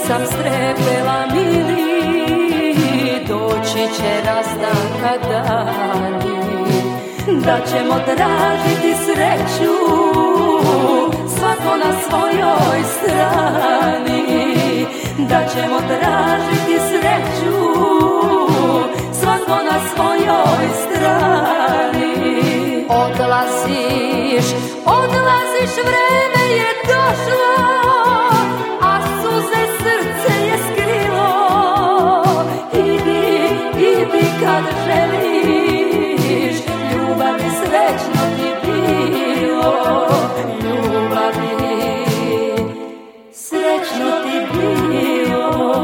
sam strepela mili, doći će rastanka dani, da ćemo tražiti sreću, svako na svojoj strani, da ćemo tražiti sreću, svako na svojoj strani. Odlaziš, odlaziš, vreme je došlo, a suze srce je skrilo. Idi, idi kad želiš, ljubavi srećno ti bilo, ljubavi srećno ti bilo.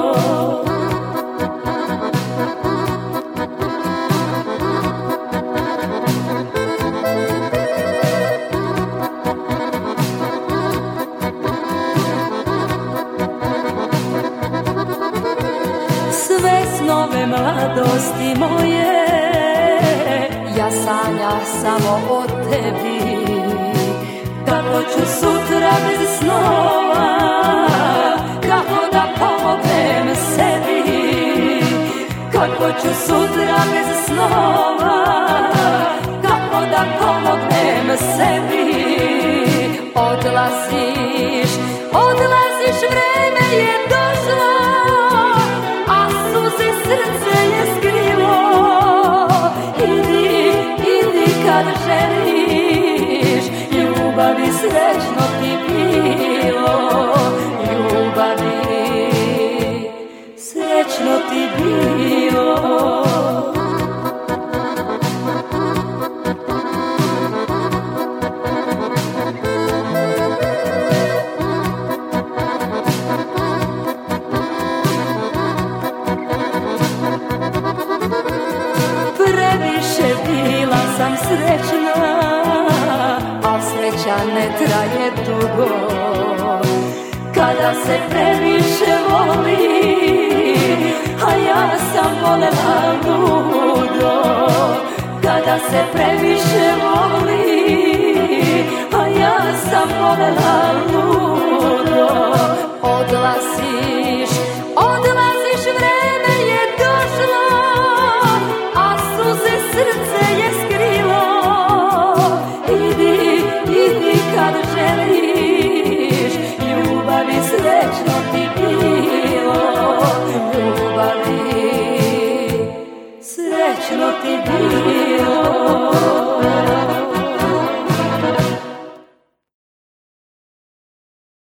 Sve snove mladosti moje, ja sanjam samo o tebi. Kako ću sutra bez snova, kako da pomognem sebi. Kako ću sutra bez snova, kako da pomognem sebi. Odlaziš, odlaziš, vreme je došlo, srce je skrilo. Idi, idi kad želiš, ljubavi srećno ti bilo, ljubavi srećno ti bilo. Previše bila sam srećna, a sreća ne traje dugo. Kada se previše voli, a ja sam volela ludo. Kada se previše voli, a ja sam volela ludo. Odlaziš, odlaziš, vreme je došlo, srce je skrilo. Idi, idi kad želiš, ljubavi srećno ti bilo, ljubavi srećno ti bilo.